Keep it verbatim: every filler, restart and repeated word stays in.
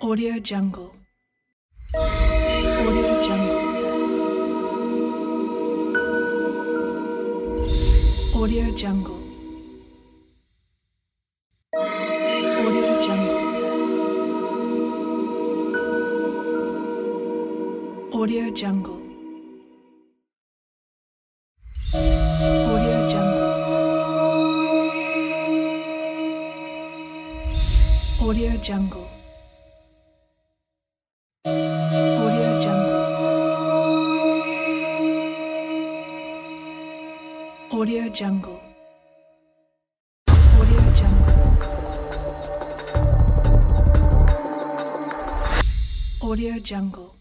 Audio Jungle. Audio Jungle. Audio Jungle. Audio Jungle. Audio Jungle. Audio Jungle. Audio Jungle. Audio Jungle. Audio Jungle. Audio Jungle. Audio Jungle.